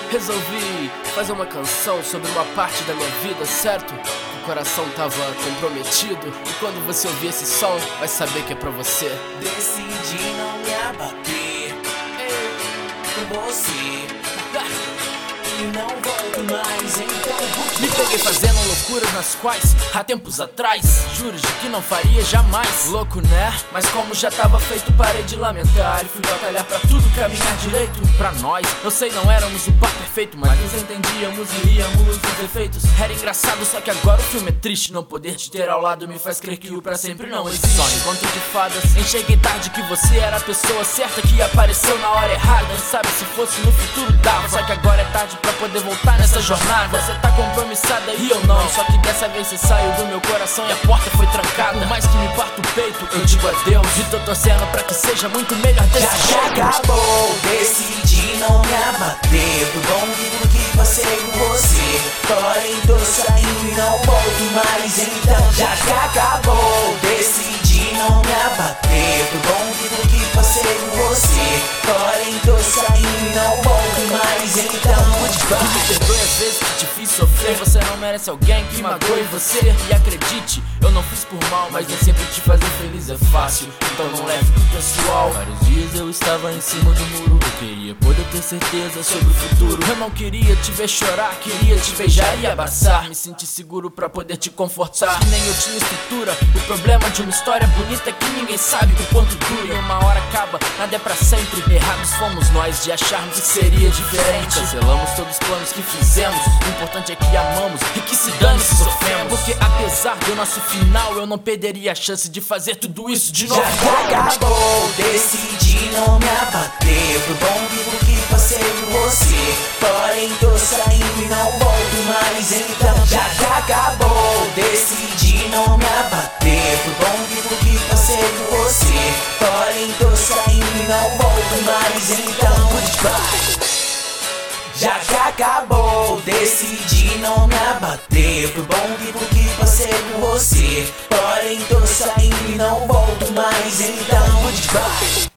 Resolvi fazer uma canção sobre uma parte da minha vida, certo? O coração tava comprometido. E quando você ouvir esse som, vai saber que é pra você. Decidi não me abater com você e não volto mais, então me peguei fazendo loucuras nas quais há tempos atrás juro de que não faria jamais. Louco, né? Mas como já tava feito, parei de lamentar e fui batalhar pra tudo caminhar direito pra nós. Eu sei, não éramos o par perfeito, mas nos entendíamos e ríamos dos defeitos. Era engraçado, só que agora o filme é triste. Não poder te ter ao lado me faz crer que o pra sempre não existe. Só encontro de fadas. Enxerguei tarde que você era a pessoa certa que apareceu na hora errada. Quem sabe se fosse no futuro dava, só que agora é tarde pra poder voltar nessa jornada. Você tá compromissada e eu não, só que dessa vez você saiu do meu coração e a porta foi trancada. Por mais que me parta o peito, eu digo adeus e tô torcendo pra que seja muito melhor desse jeito. Já acabou, decidi não me abater do bom vivo que passei com você. Porém tô saindo e não volto mais, então já que acabou, decidi não me abater do bom vivo que passei com você. Porém tô saindo e não volto mais, então me perdoe às vezes que te fiz sofrer. Você não merece alguém que magoe você. E acredite, eu não fiz por mal, mas nem sempre te fazer feliz é fácil, então não leve pro pessoal. Vários dias eu estava em cima do muro. Eu queria poder ter certeza sobre o futuro. Eu não queria te ver chorar, queria te beijar e abraçar. Me sentir seguro pra poder te confortar. Que nem eu tinha estrutura. O problema de uma história bonita é que ninguém sabe o quanto dura. E uma hora acaba, nada é pra sempre. Errados fomos nós de acharmos que seria diferente. Cancelamos todos os planos que fizemos. O importante é que amamos e que se dane se sofremos. Porque apesar do nosso final, eu não perderia a chance de fazer tudo isso de novo. Já acabou, decidi não me abater do bom vivo que passei com você. Porém tô saindo e não volto mais, então já acabou, decidi não me abater do bom vivo que passei com você. Porém tô saindo e não volto mais, então goodbye. Já que acabou, decidi não me abater pro bom vivo que passei com você. Porém tô saindo e não volto mais, então goodbye.